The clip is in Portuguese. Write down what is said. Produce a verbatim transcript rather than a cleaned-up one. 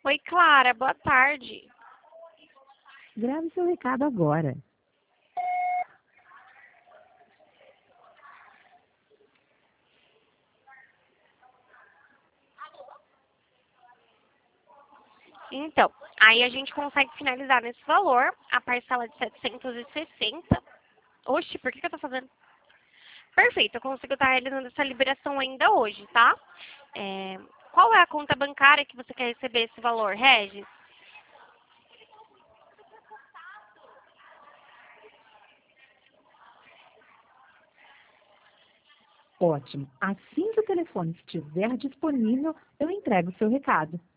Oi, Clara, boa tarde. Grave seu recado agora. Então, aí a gente consegue finalizar nesse valor a parcela de setecentos e sessenta. Oxe, por que que eu tô fazendo? Perfeito, eu consigo estar realizando essa liberação ainda hoje, tá? É, qual é a conta bancária que você quer receber esse valor, Regis? Ótimo. Assim que o telefone estiver disponível, eu entrego o seu recado.